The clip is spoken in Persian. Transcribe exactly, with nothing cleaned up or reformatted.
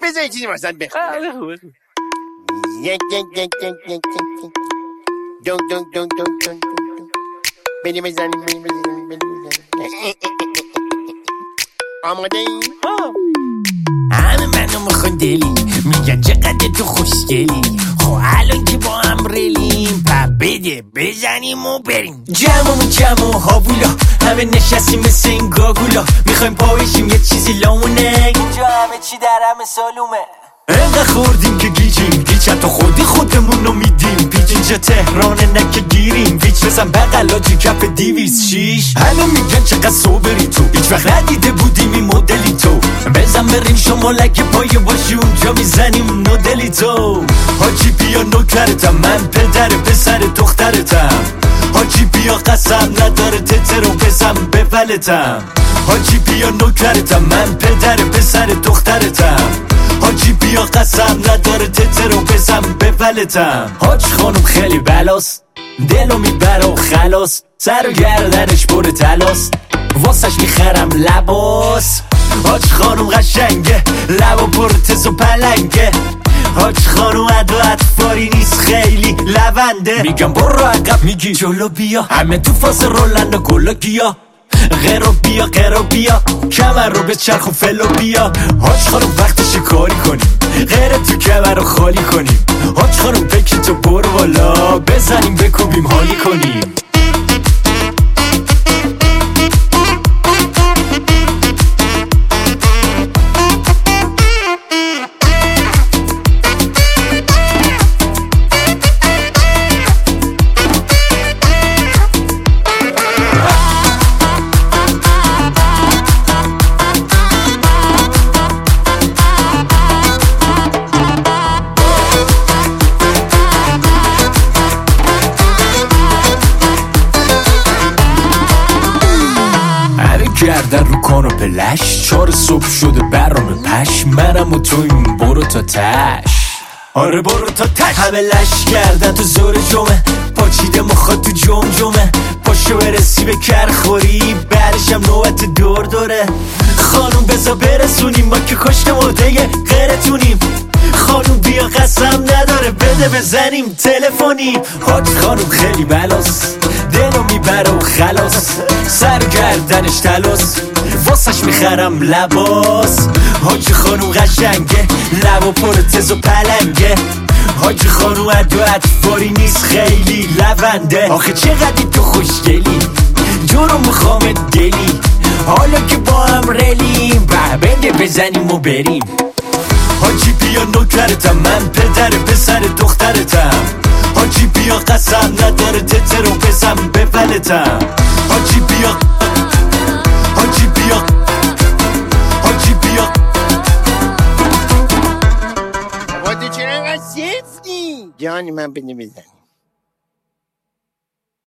بذاری چیزی واسه بخونم. یک یک یک یک یک یک دون دون دون دون دون بینی بزنیم بینی بزنیم بینی بزنیم. آماده ای؟ همه منو میخون دلی، میگن چقدر تو خوشگلی. خب الان که با هم ریلیم، پا بده بزنیم و بریم. جمعمون جمع و هاوولا، همه نشستیم مثل این گاگولا. میخوایم پاوشیم یه چیزی لامونه، اینجا همه چی در همه سالومه. انقدر خوردیم که گیجیم، گیج حتی خودی خودمون رو میدیم. پیچ اینجا تهرانه نکه گیریم، ویچ بزن بقلاجی کف دیویز شیش. همه میگن چقدر صبری تو، هیچ وقت ندیده بودیم این مدلی تو. بزن بریم شمالک پای باشی اونجا میزنیم نودلی تو. حاجی بیا نوکرتم، من پدر پسر دخترتم. حاجی بیا قسم نداره تتر و بزن بولتم. حاجی بیا نوکرتم، من پدر پسر دخترتم. حاجی بیا قسم نداره تتر و بزن بولتم. حاج خانم خیلی بلاست، دلو میبره و خلاص. سر و گردنش پر تلاست، واسش میخرم لباس. حاج خانم قشنگه، لبا پر تز و پلنگه. حاج خانم عدو اطفاری نیست، خیلی لونده. میگم برو عقب، میگی جلو بیا. همه تو فاز رولن و گلا گیا. غیرو بیا غیرو بیا، کمر رو به چرخ و فلو بیا. حاج خانم وقتش کاری کنیم، غیر تو کمر رو خالی کنیم. حاج خانم بکی تو برو بالا، بزنیم بکوبیم حالی کنیم. گردن رو کانو پلش، چار صبح شده برام پش. منم و تویم برو تا تش، آره برو تا تش. همه لش کردن تو زور جمعه، پاچیده مخواد تو جم جمعه. پاشو برسی به کرخوری، بعدشم نوبت دور دوره. خانوم بزا برسونیم، ما که کشت مرده غیرتونیم. خانوم بیا قسم نداره بده بزنیم تلفنی. حاج خانوم خیلی بلاست، دلو میبره و خلاص. سر گردنش تلاس، واسش میخرم لباس. حاج خانوم قشنگه، لبا پر تز و پلنگه. حاج خانوم عدو اطفاری نیست، خیلی لونده. آخه چقدر تو خوشگلی، جورو میخوام دلی. حالا که با هم ریلیم، به بده بزنیم و بریم. حاجی بیا نوکرتم، من پدر پسر دخترتم. حاجی بیا قسم نداره تتر و بزن بولتم. حاجی بیا حاجی بیا حاجی بیا. بابا تو چرا انقدر سفتی؟ جانی من بده بزن.